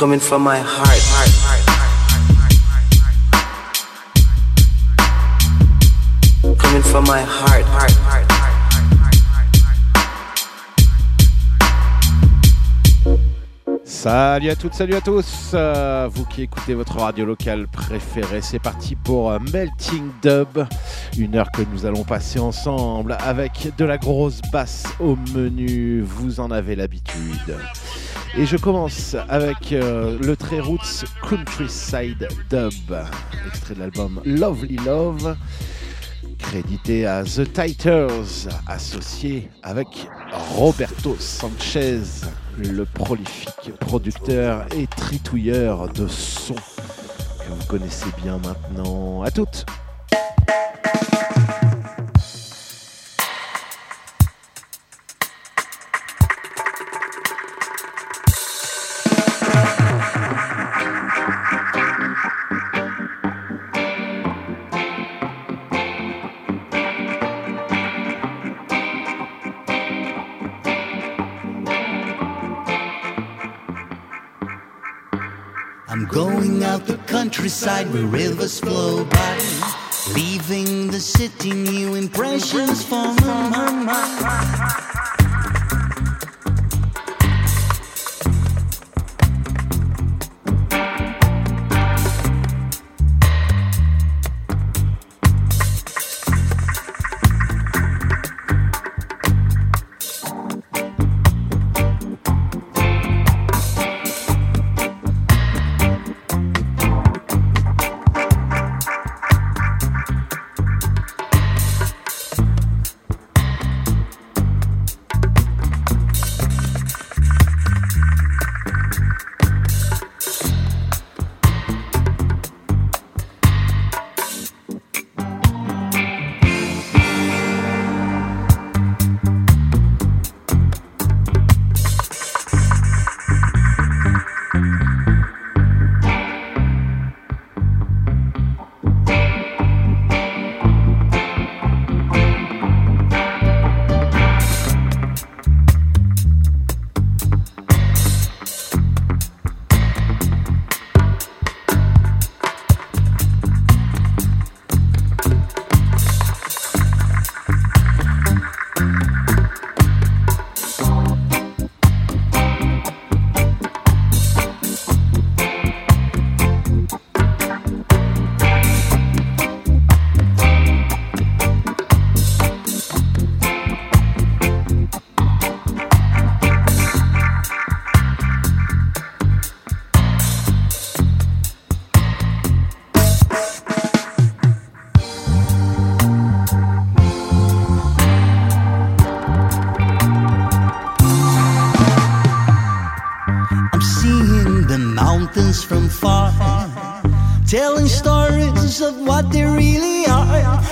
coming from my heart. Coming from my heart. Salut à toutes, salut à tous, vous qui écoutez votre radio locale préférée, c'est parti pour Melting Dub, une heure que nous allons passer ensemble avec de la grosse basse au menu, vous en avez l'habitude. Et je commence avec le très roots Countryside Dub, extrait de l'album Lovely Love, crédité à The Titers, associé avec Roberto Sanchez, le prolifique producteur et tritouilleur de sons que vous connaissez bien maintenant. À toutes! Going out the countryside where rivers flow by, leaving the city new impressions for my mind. From far, telling stories of what they really are.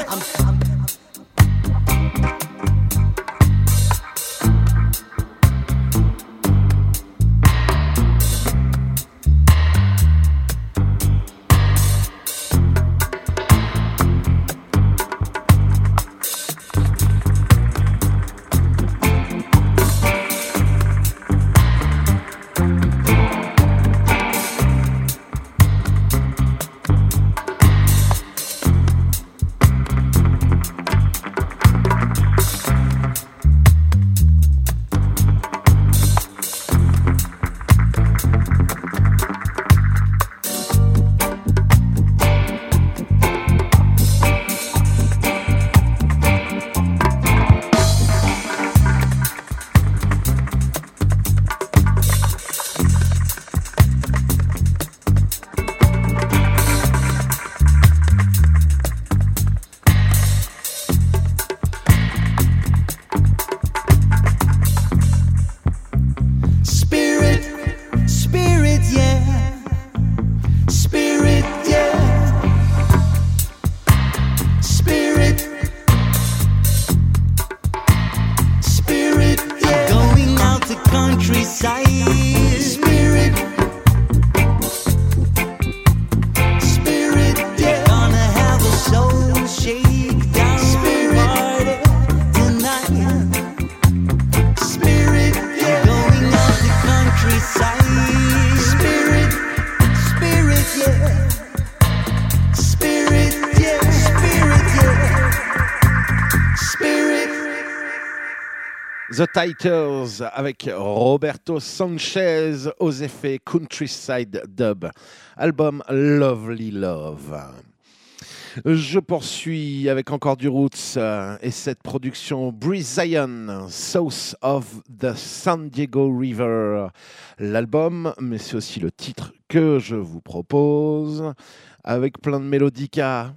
The Titles avec Roberto Sanchez aux effets Countryside Dub, album Lovely Love. Je poursuis avec encore du Roots et cette production Breeze Zion, South of the San Diego River. L'album, mais c'est aussi le titre que je vous propose, avec plein de mélodicas.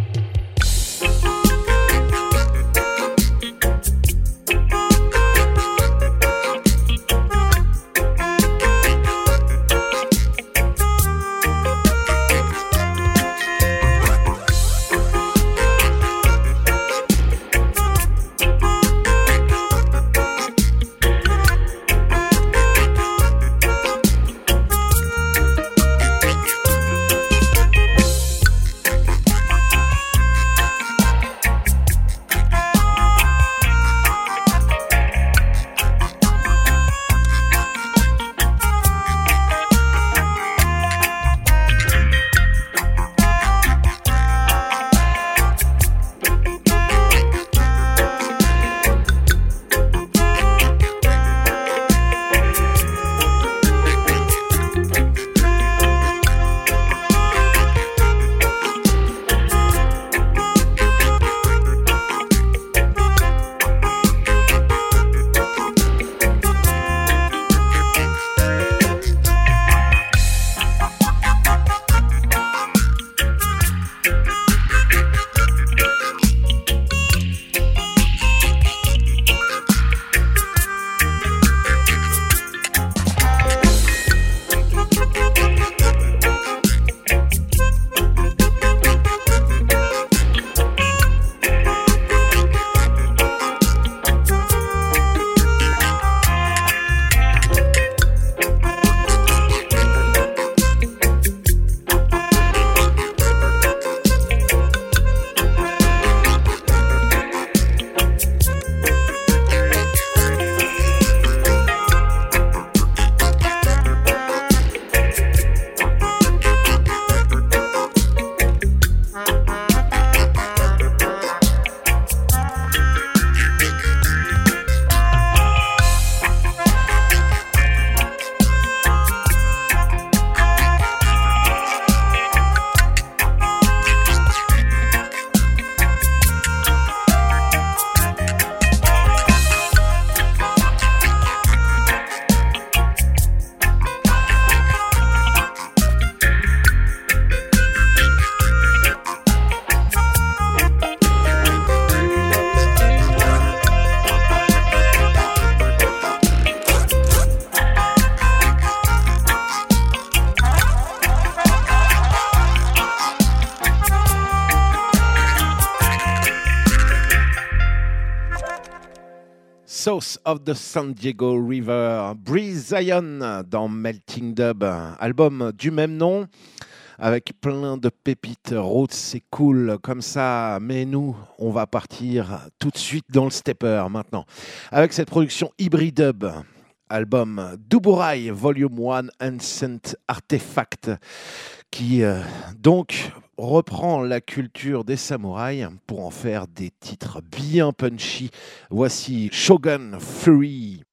South of the San Diego River, Breeze Zion dans Melting Dub, album du même nom, avec plein de pépites. Roots, c'est cool comme ça, mais nous, on va partir tout de suite dans le stepper maintenant, avec cette production Hybrid Dub, album Duburai Volume 1 Ancient Artifact, qui donc reprend la culture des samouraïs pour en faire des titres bien punchy. Voici Shogun Fury.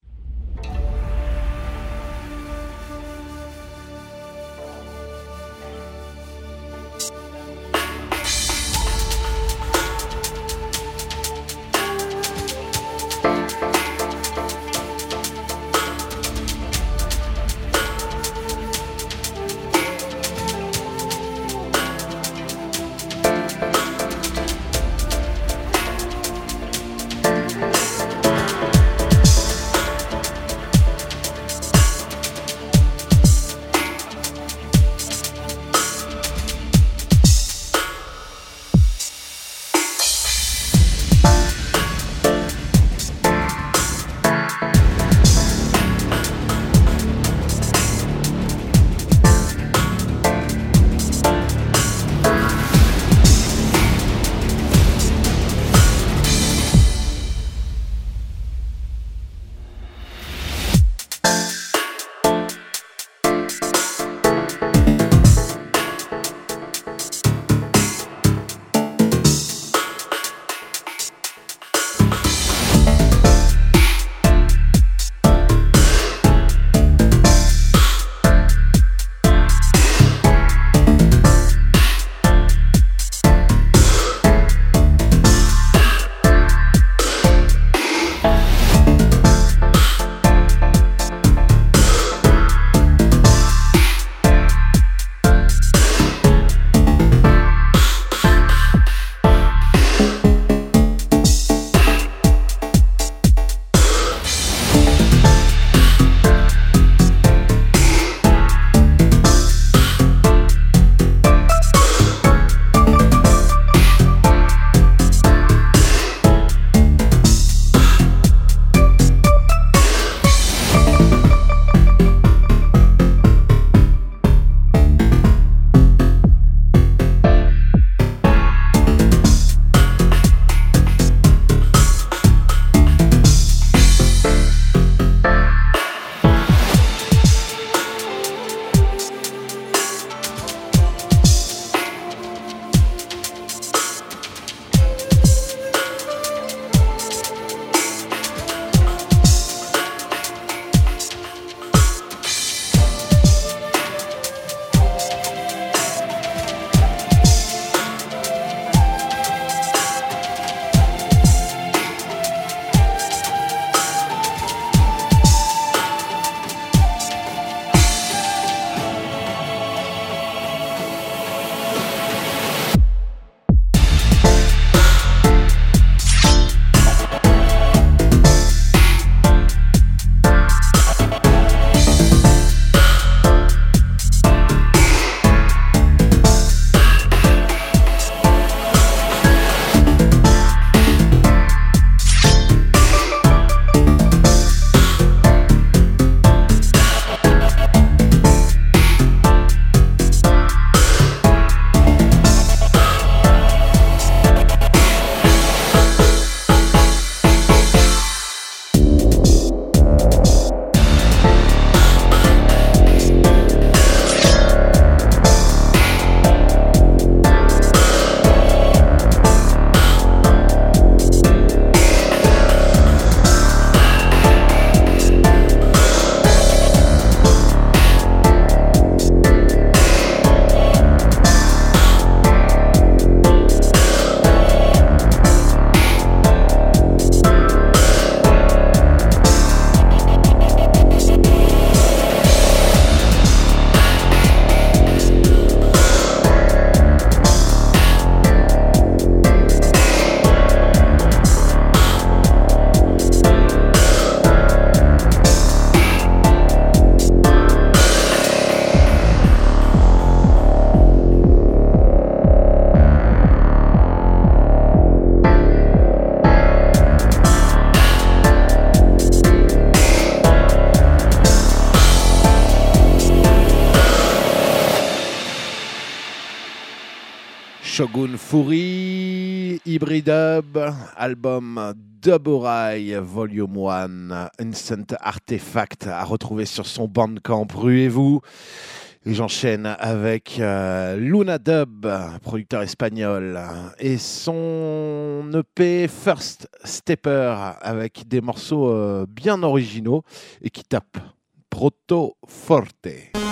Shogun Fury, Hybridub, album Duborai Volume 1, Instant Artifact à retrouver sur son Bandcamp, ruez-vous. Et j'enchaîne avec Luna Dub, producteur espagnol, et son EP First Stepper avec des morceaux bien originaux et qui tapent Proto Forte.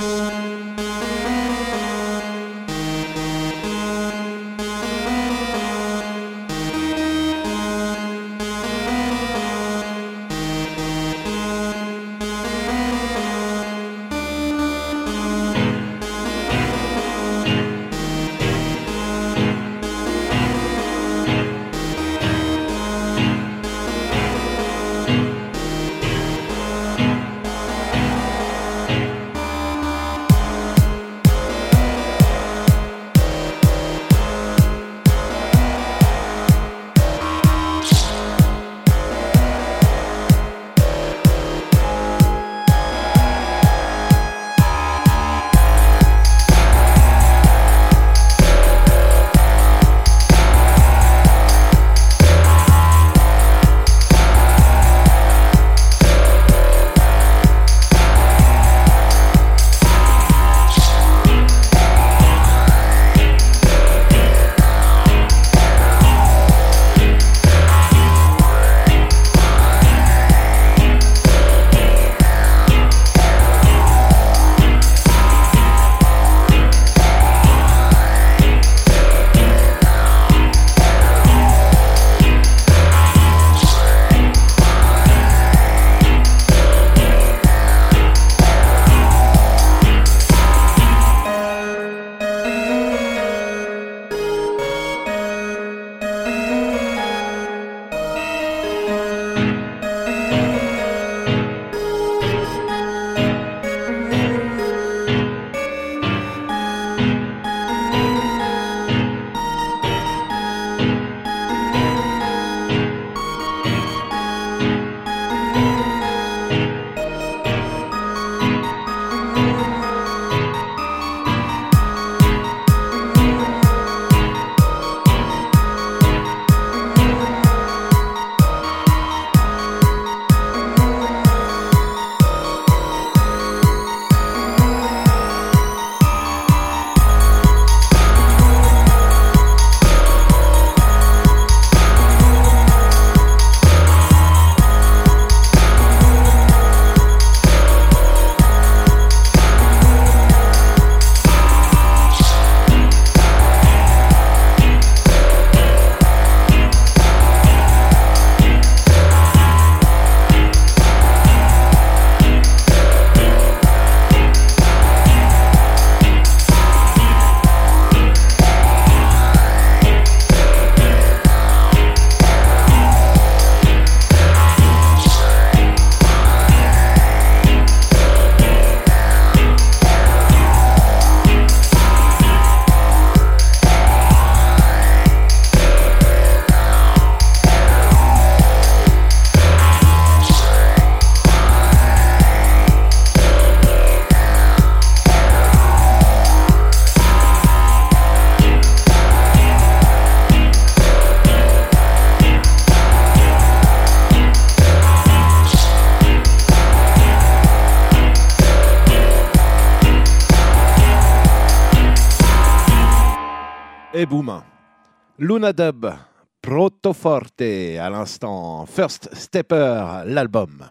Et boum, Luna Dub, Proto Forte, à l'instant, First Stepper, l'album.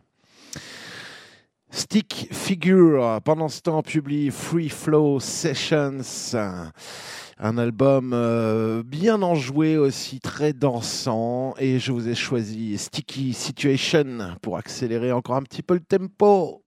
Stick Figure, pendant ce temps, publie Free Flow Sessions, un album bien enjoué aussi, très dansant, et je vous ai choisi Sticky Situation pour accélérer encore un petit peu le tempo.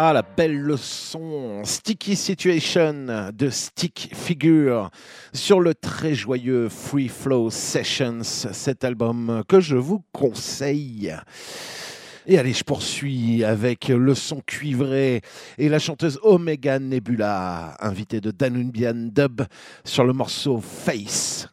Ah, la belle leçon Sticky Situation de Stick Figure sur le très joyeux Free Flow Sessions, cet album que je vous conseille. Et allez, je poursuis avec le son cuivré et la chanteuse Omega Nebula, invitée de Danubian Dub sur le morceau Face.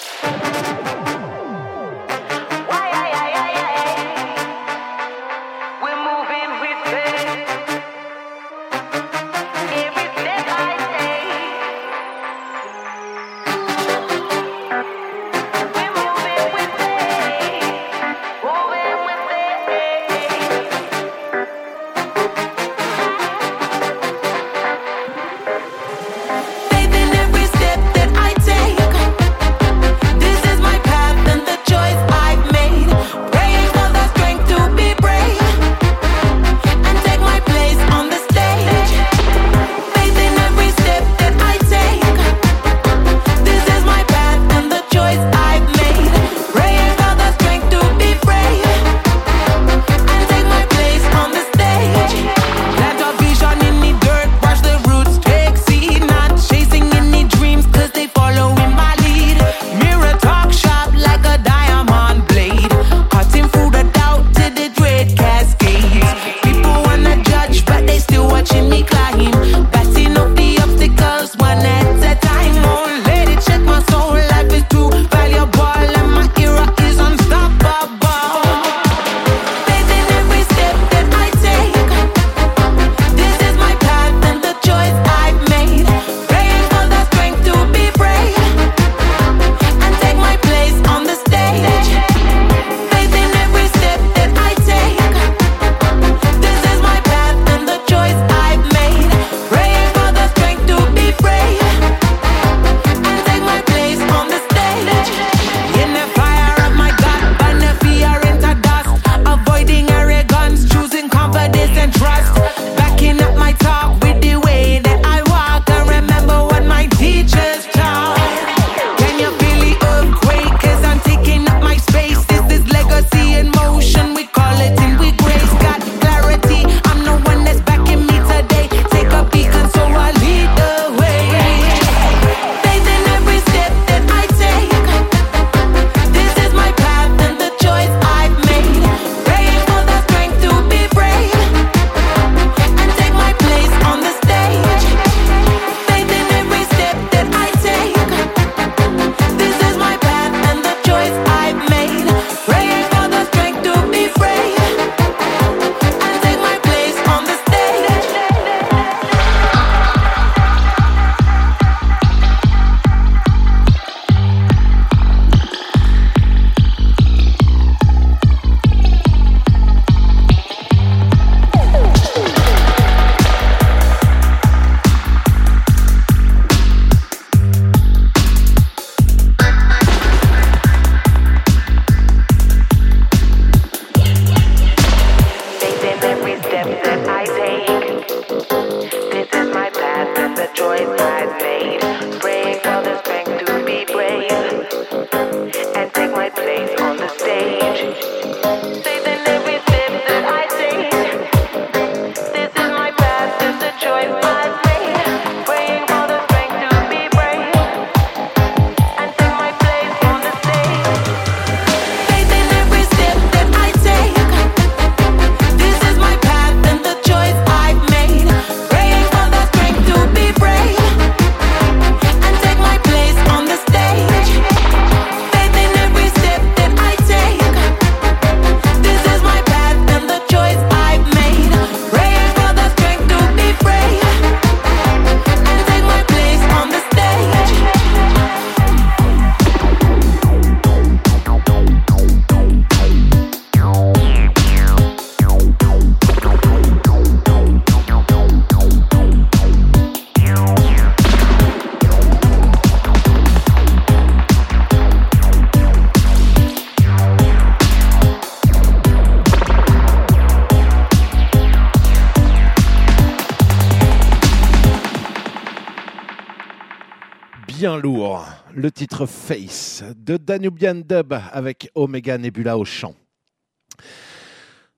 bien lourd, le titre Face de Danubian Dub avec Omega Nebula au chant.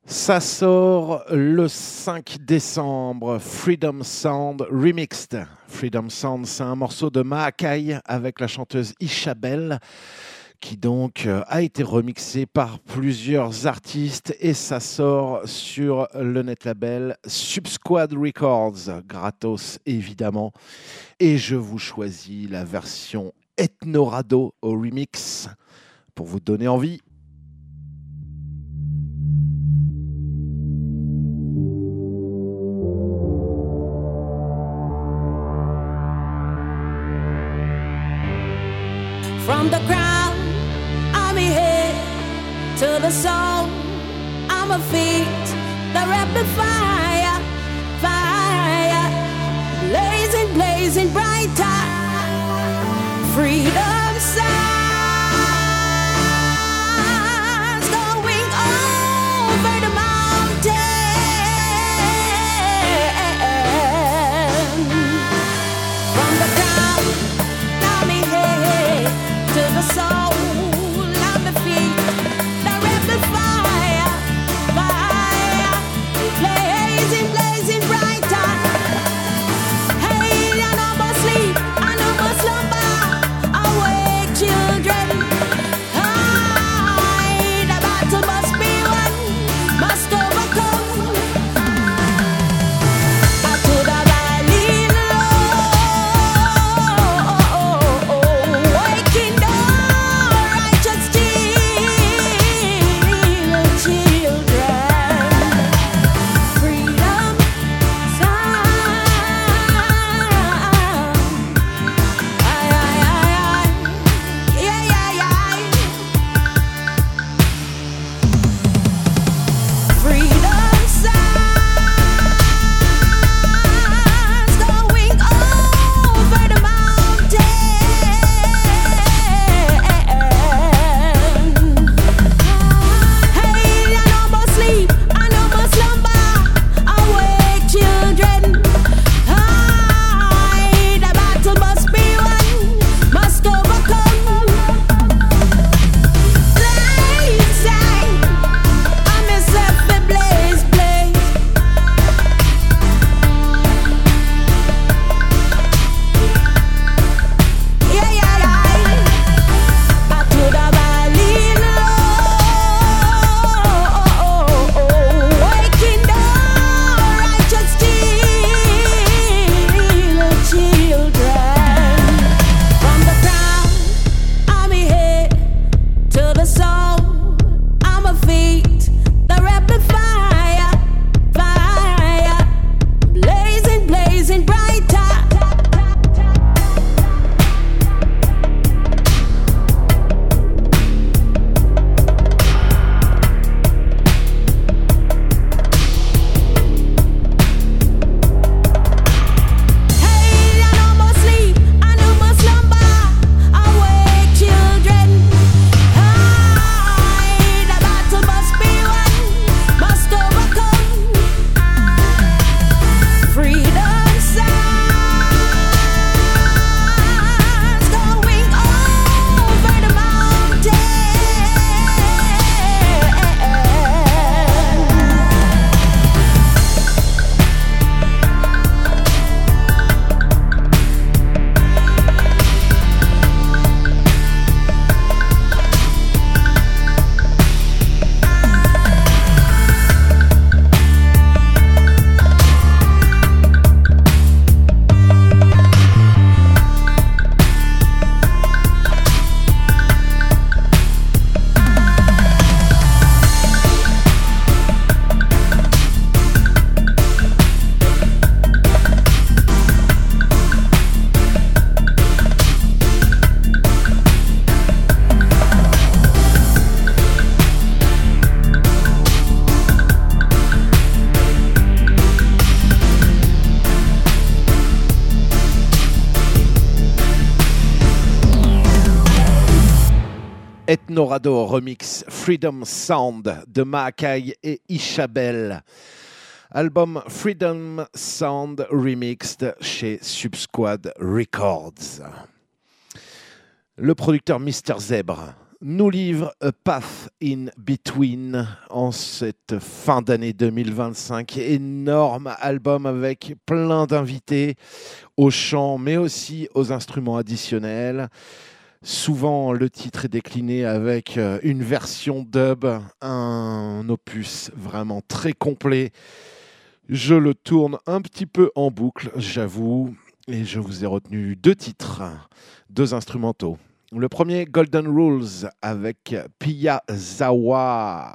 Ça sort le 5 décembre, Freedom Sound Remixed. Freedom Sound, c'est un morceau de Maakai avec la chanteuse Ishabel qui donc a été remixé par plusieurs artistes et ça sort sur le net label Subsquad Records, gratos évidemment. Et je vous choisis la version Ethnorado au remix pour vous donner envie. From the ground, I'm a head to the soul. I'm a feet, the rapid fire, fire, blazing, blazing brighter. Freedom signs going over the mountain. From the ground, I'm a head to the soul, I'm the feet, the rapid fire, fire, blazing, blazing brighter. Hey, I no more sleep, I no more slumber, awake children. Aye, the battle must be won, must overcome. To the valley low, waking righteous children, freedom sound. Aye, aye, aye, aye. Yeah, yeah, yeah. Freedom sounds going over the mountain. Hey, I no more sleep, I no more slumber, awake children. Aye, the battle must be won, must overcome. Blaze, I'm myself a blaze, blaze. Yeah, yeah, yeah. Back to the valley low, waking the righteous children. From the ground, I'm a head to the soul, I'm a feet, the rapid fire, fire, blazing, blazing brighter. Hey, I no more sleep, I no more slumber, awake children. Aye, the battle must be won, must overcome. Freedom sounds going over the mountain. Ethnorado remix Freedom Sound de Maakai et Ishabel. Album Freedom Sound Remixed chez Subsquad Records. Le producteur Mr Zèbre nous livre A Path in Between en cette fin d'année 2025. Énorme album avec plein d'invités au chant, mais aussi aux instruments additionnels. Souvent, le titre est décliné avec une version dub, un opus vraiment très complet. Je le tourne un petit peu en boucle, j'avoue, et je vous ai retenu 2 titres, 2 instrumentaux. Le premier, Golden Rules, avec Pia Zawa.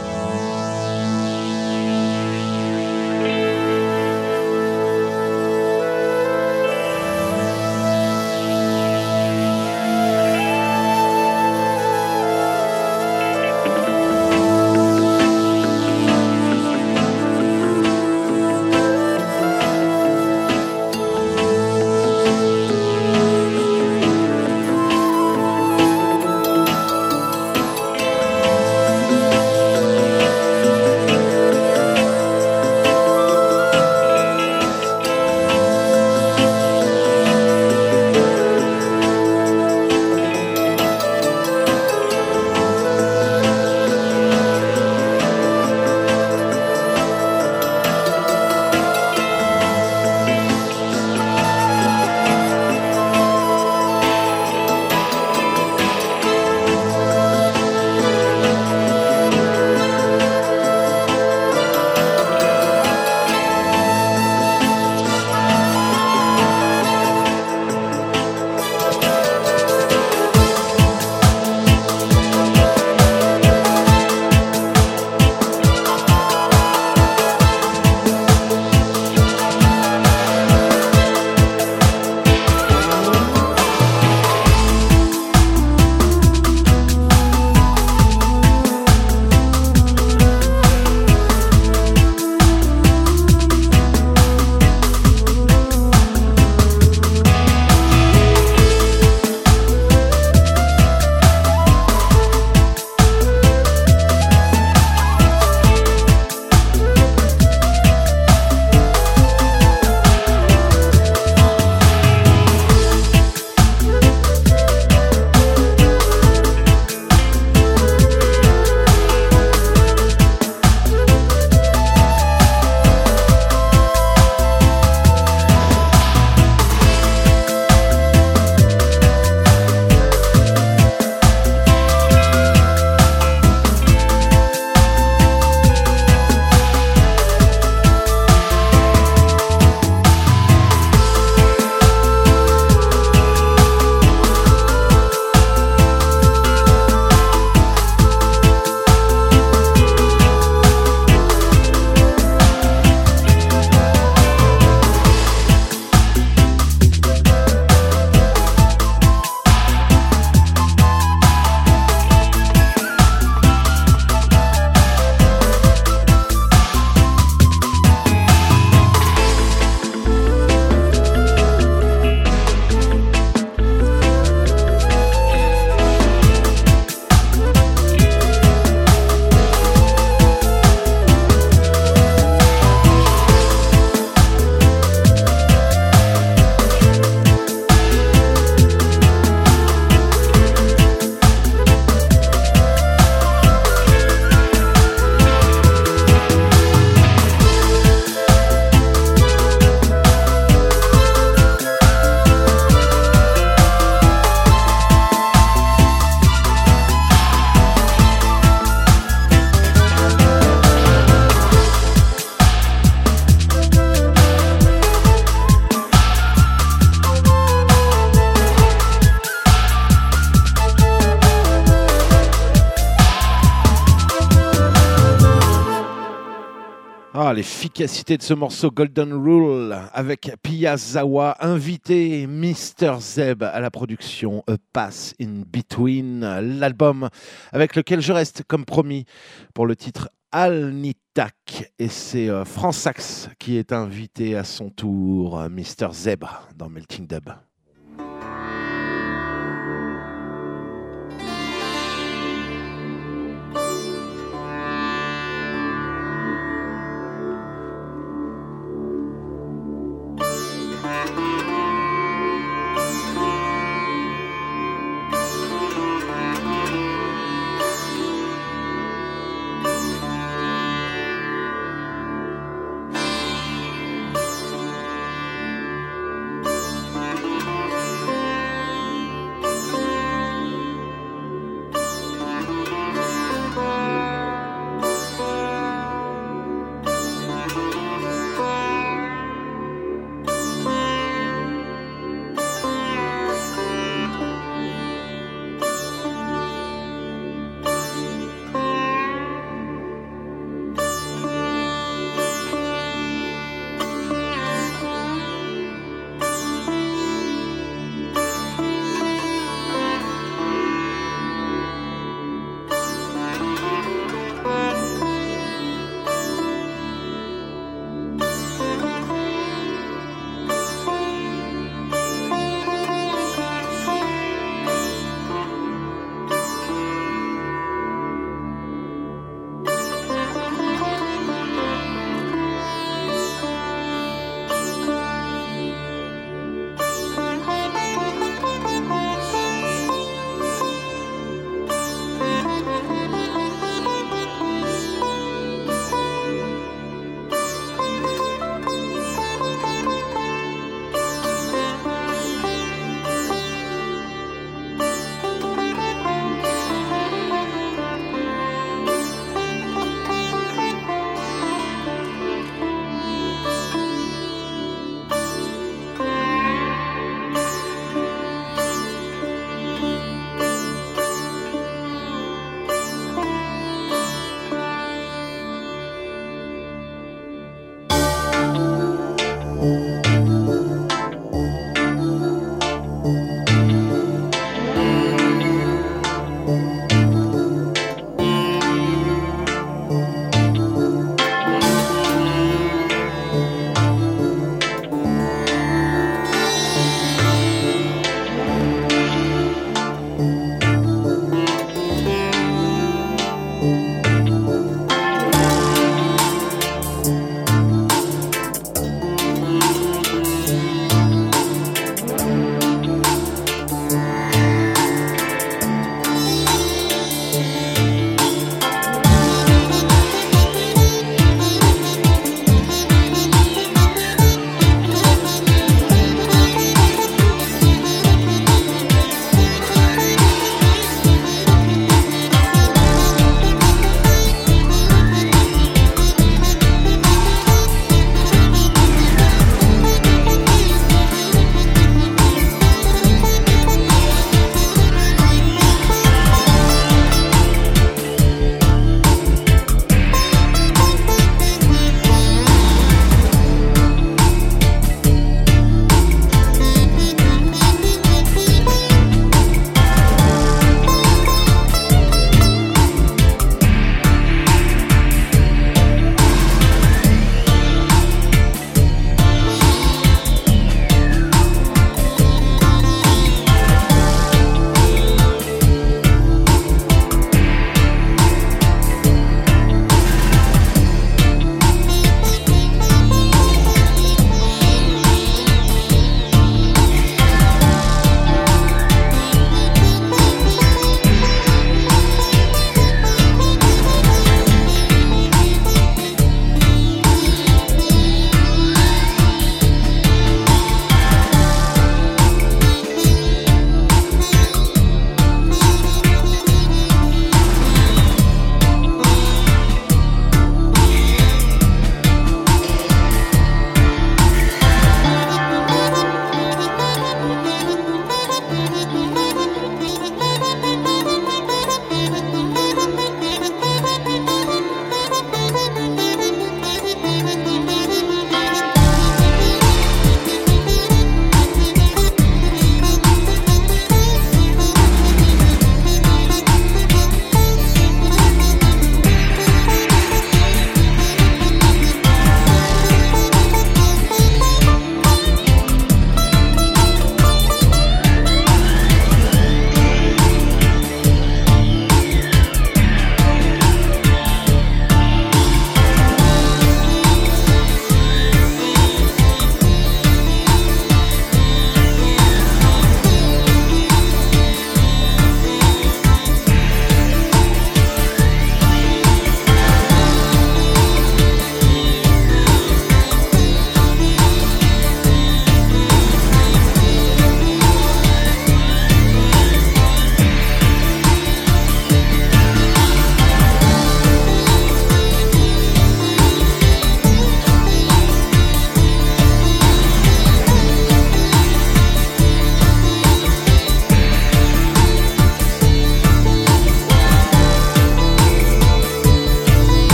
Ah, l'efficacité de ce morceau Golden Rule avec Pia Zawa, invité Mr. Zeb à la production A Path in Between, l'album avec lequel je reste comme promis pour le titre Alnitak. Et c'est France Sax qui est invité à son tour, Mr. Zeb dans Melting Dub.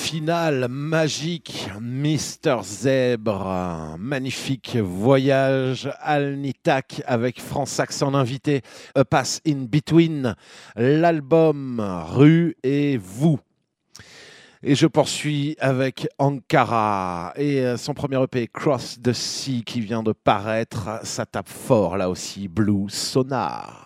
finale magique, Mr Zèbre, magnifique voyage Al-Nitak avec France en invité, A Pass in Between, l'album Rue et vous. Et je poursuis avec Ankara et son premier EP Cross the Sea qui vient de paraître, ça tape fort là aussi, Blue Sonar.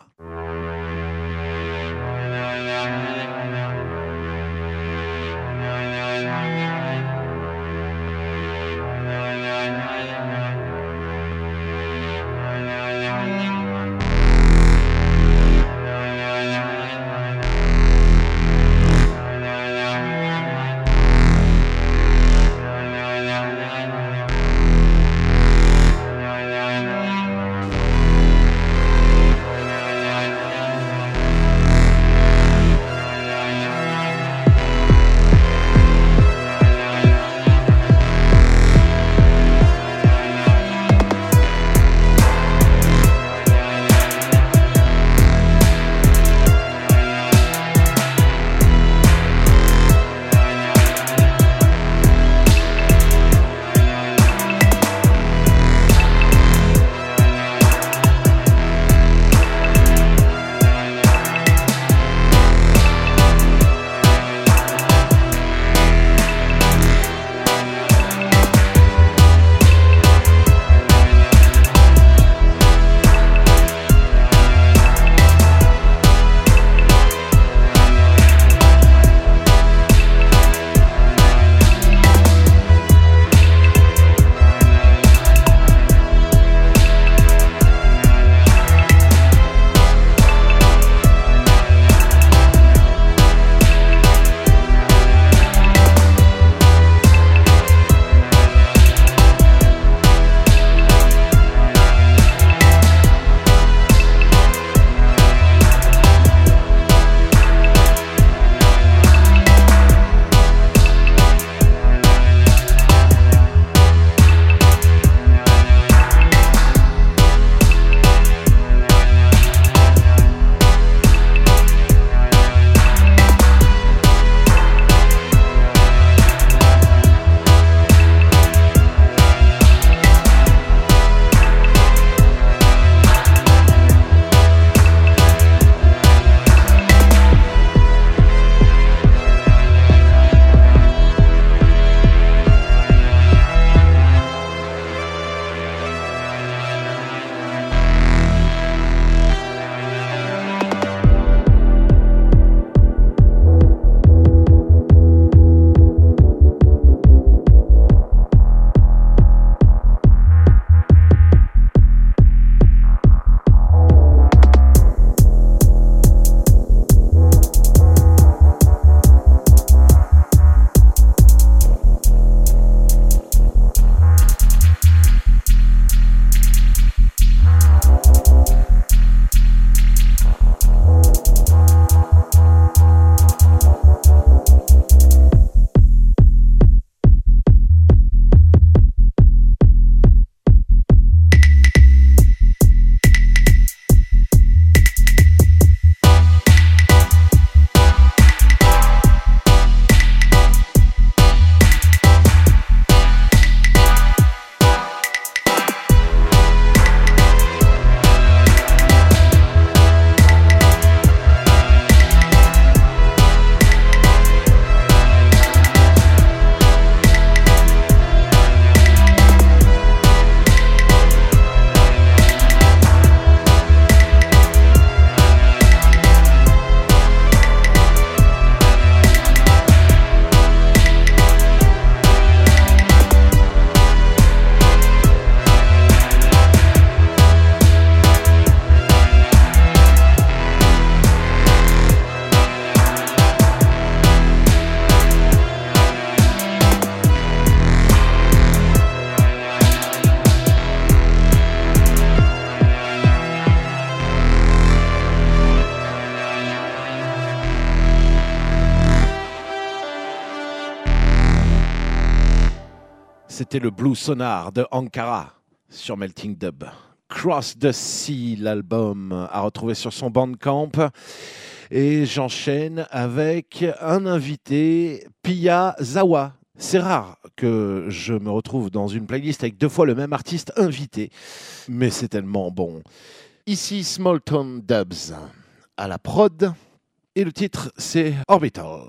C'était le Blue Sonar de Ankara sur Melting Dub. Cross the Sea, l'album à retrouver sur son Bandcamp. Et j'enchaîne avec un invité, Pia Zawa. C'est rare que je me retrouve dans une playlist avec 2 fois le même artiste invité, mais c'est tellement bon. Ici Small Town Dubs à la prod, et le titre c'est Orbital.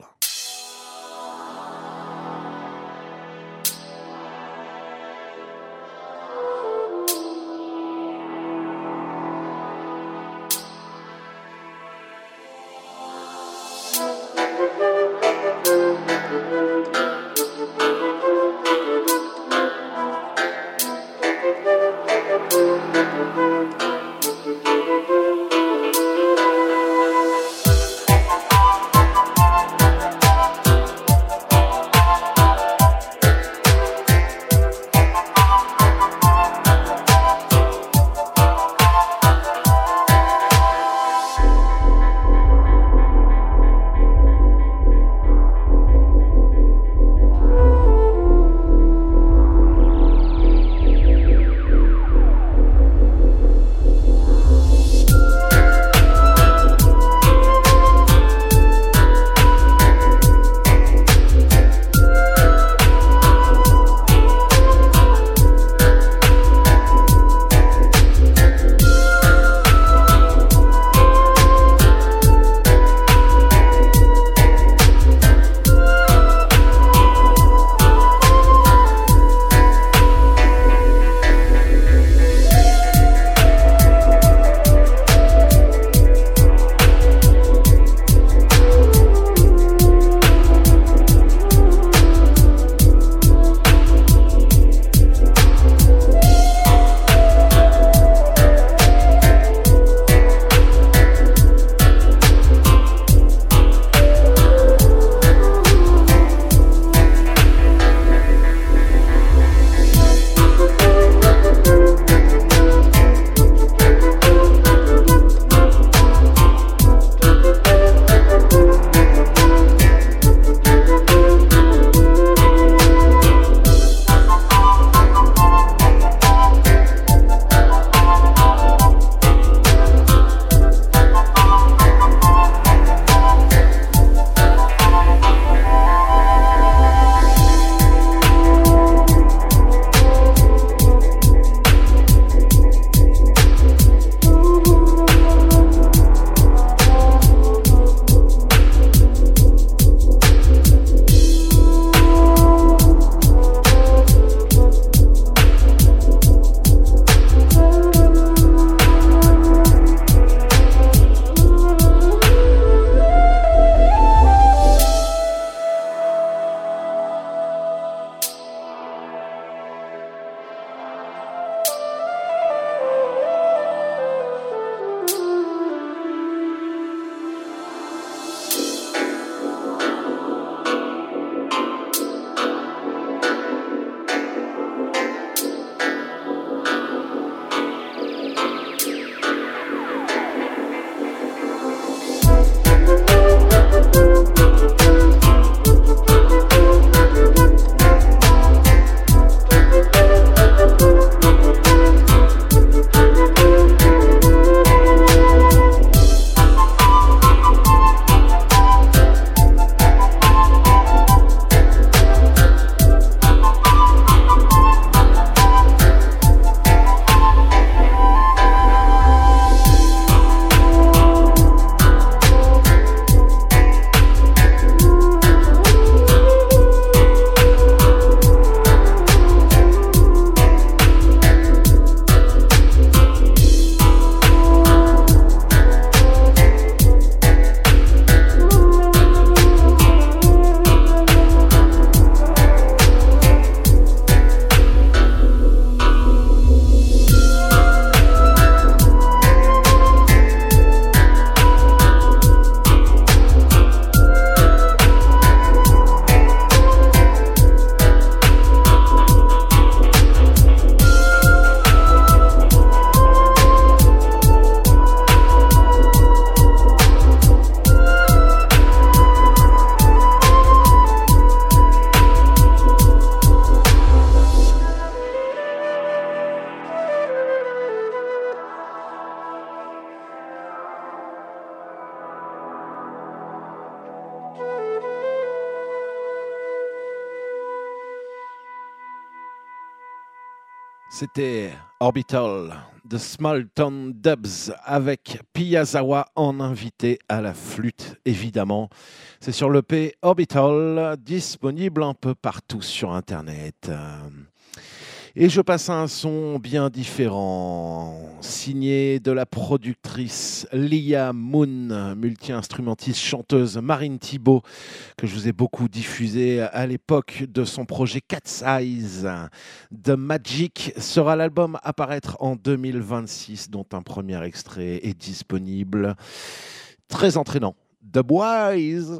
C'était Orbital de Small Town Dubs avec Piyazawa en invité à la flûte, évidemment. C'est sur l'EP Orbital, disponible un peu partout sur Internet. Et je passe à un son bien différent, signé de la productrice Lia Moon, multi-instrumentiste, chanteuse Marine Thibault, que je vous ai beaucoup diffusé à l'époque de son projet Cat's Eyes. The Magic sera l'album à paraître en 2026, dont un premier extrait est disponible. Très entraînant. The Boys.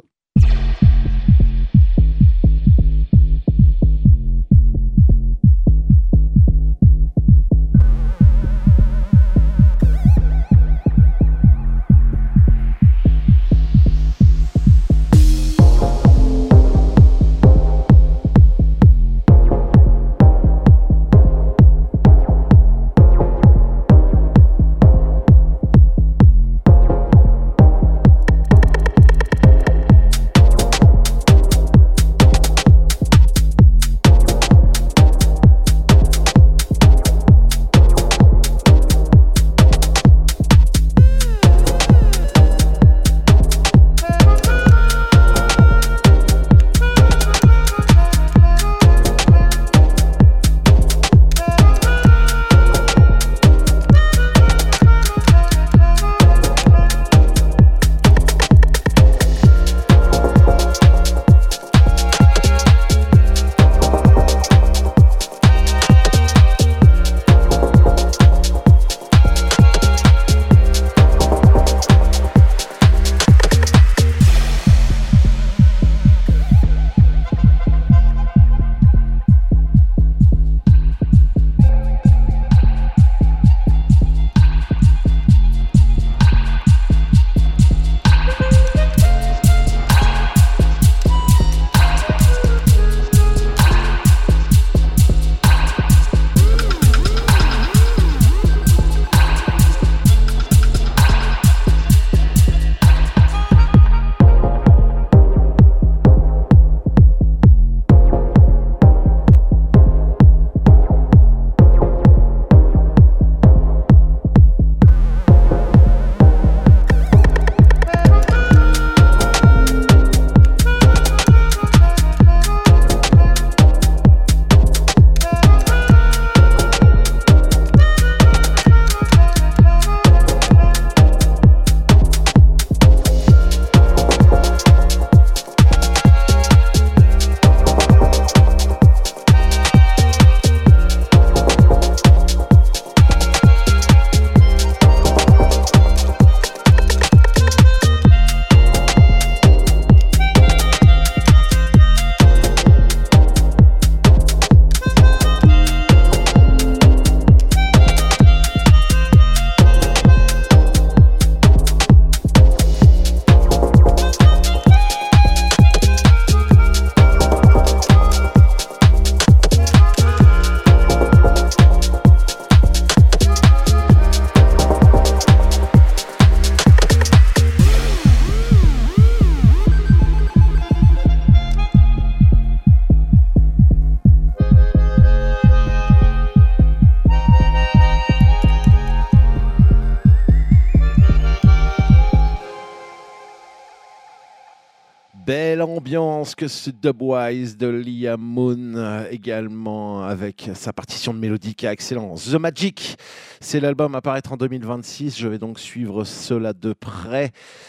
Belle ambiance que ce Dubwise de Lia Moon, également avec sa partition de mélodie qui a excellence. The Magic, c'est l'album à paraître en 2026. Je vais donc suivre cela de près.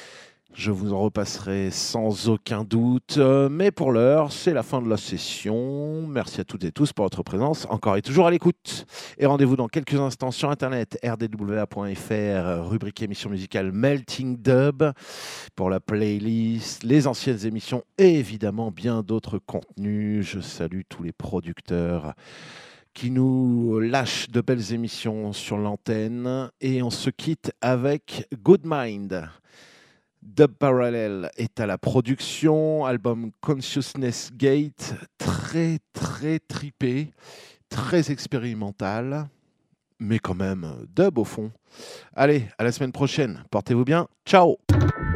Je vous en repasserai sans aucun doute. Mais pour l'heure, c'est la fin de la session. Merci à toutes et tous pour votre présence, encore et toujours à l'écoute. Et rendez-vous dans quelques instants sur Internet, rdwa.fr, rubrique émission musicale Melting Dub, pour la playlist, les anciennes émissions et évidemment bien d'autres contenus. Je salue tous les producteurs qui nous lâchent de belles émissions sur l'antenne. Et on se quitte avec Good Mind. Dub Parallel est à la production, album Consciousness Gate, très très tripé, très expérimental, mais quand même dub au fond. Allez, à la semaine prochaine, portez-vous bien, ciao.